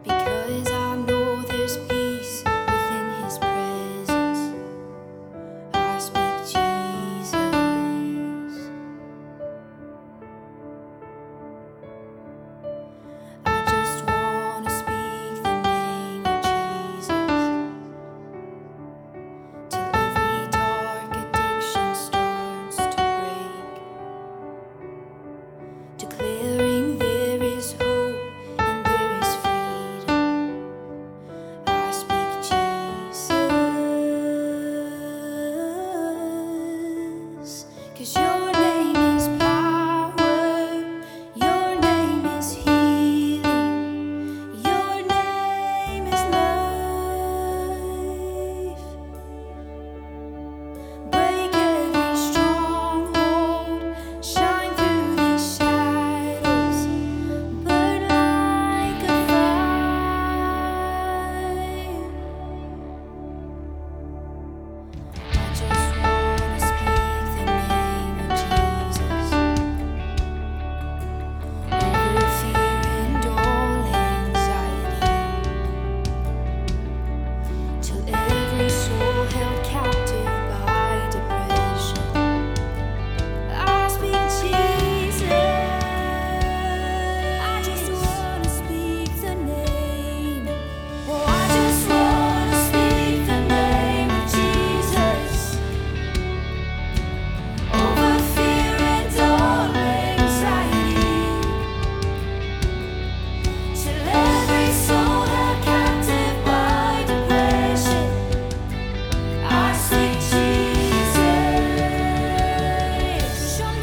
because I know there's peace within His presence. I speak Jesus. I just wanna speak the name of Jesus till every dark addiction starts to break, declaring there is hope and there is freedom. I speak Jesus, 'cause your name is power, your name is healing, your name is life. Break every stronghold, shine through the shadows, burn like a fire. I just wanna speak the name of Jesus over fear and all anxiety, till every soul held captive by depression. I speak Jesus. I just wanna speak the name. Oh, I just wanna speak the name of Jesus over fear and all anxiety, till every soul held captive by depression. I speak Jesus. Your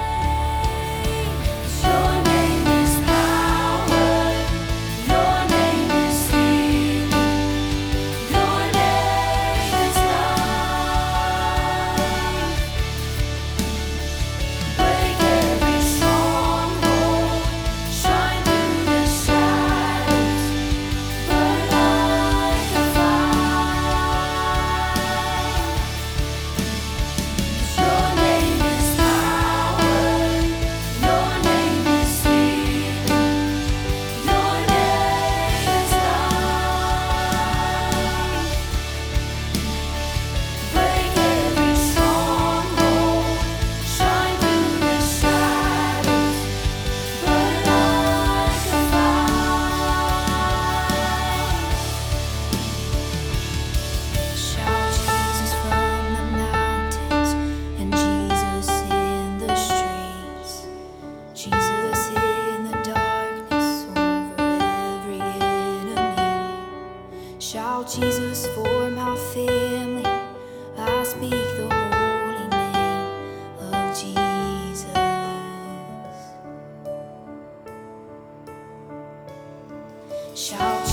name is power, your name is healing, your name is life. Break every stronghold, shine through the shadows, burn like a fire. Your name is power, your name is healing, your name is life. Break every stronghold, shine through the shadows, burn like a fire. Shout Jesus from the mountains and Jesus in the streets, Jesus in the darkness over every enemy. Shout Jesus for my family. I speak the holy name of Jesus. Shout